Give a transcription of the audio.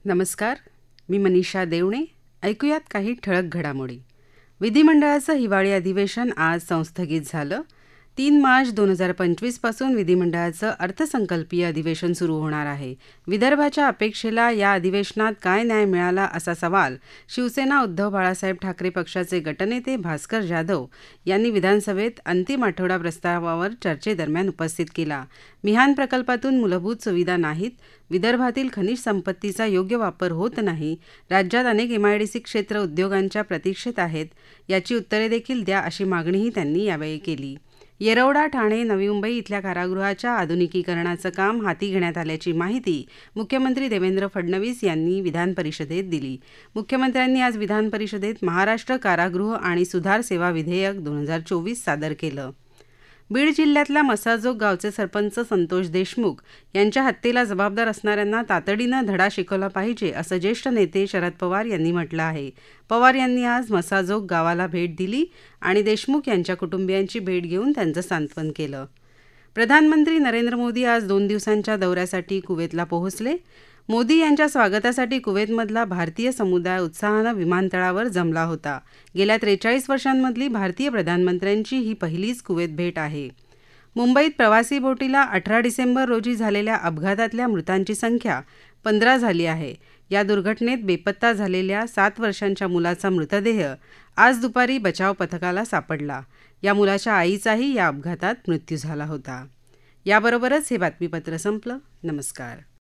नमस्कार. मी मनीषा देवणे. ऐकूयात काही ठळक घडामोडी. विधिमंडळाचं हिवाळी अधिवेशन आज संस्थगित झालं. 3 मार्च 2025 पासून विधिमंडळाचं अर्थसंकल्पीय अधिवेशन सुरू होणार आहे. विदर्भाच्या अपेक्षेला या अधिवेशनात काय न्याय मिळाला असा सवाल शिवसेना उद्धव बाळासाहेब ठाकरे पक्षाचे गटनेते भास्कर जाधव यांनी विधानसभेत अंतिम आठवडा प्रस्तावावर चर्चेदरम्यान उपस्थित केला. मिहान प्रकल्पातून मूलभूत सुविधा नाहीत, विदर्भातील खनिज संपत्तीचा योग्य वापर होत नाही, राज्यात अनेक एमआयडीसी क्षेत्र उद्योगांच्या प्रतीक्षेत आहेत, याची उत्तरे देखील द्या अशी मागणीही त्यांनी यावेळी केली. येरवडा, ठाणे, नवी मुंबई इथल्या कारागृहाच्या आधुनिकीकरणाचं काम हाती घेण्यात आल्याची माहिती मुख्यमंत्री देवेंद्र फडणवीस यांनी विधान परिषदेत दिली. मुख्यमंत्र्यांनी आज विधान परिषदेत महाराष्ट्र कारागृह आणि सुधार सेवा विधेयक 2024 सादर केलं. बीड जिल्ह्यातल्या मसाजोग गावचे सरपंच संतोष देशमुख यांच्या हत्येला जबाबदार असणाऱ्यांना तातडीनं धडा शिकवला पाहिजे असं ज्येष्ठ नेते शरद पवार यांनी म्हटलं आहे. पवार यांनी आज मसाजोग गावाला भेट दिली आणि देशमुख यांच्या कुटुंबियांची भेट घेऊन त्यांचं सांत्वन केलं. प्रधानमंत्री नरेंद्र मोदी आज 2 दिवसांच्या दौऱ्यासाठी कुवेतला पोहोचले. मोदी यांच्या स्वागतासाठी कुवेतमधला भारतीय समुदाय उत्साहानं विमानतळावर जमला होता. गेल्या 43 वर्षांमधली भारतीय प्रधानमंत्र्यांची ही पहिलीच कुवेत भेट आहे. मुंबईत प्रवासी बोटीला 18 डिसेंबर रोजी झालेल्या अपघातातल्या मृतांची संख्या 15 झाली आहे. या दुर्घटनेत बेपत्ता झालेल्या 7 वर्षांच्या मुलाचा मृतदेह आज दुपारी बचाव पथकाला सापडला. या मुलाच्या आईचाही या अपघातात मृत्यू झाला होता. याबरोबरच हे बातमीपत्र संपलं. नमस्कार.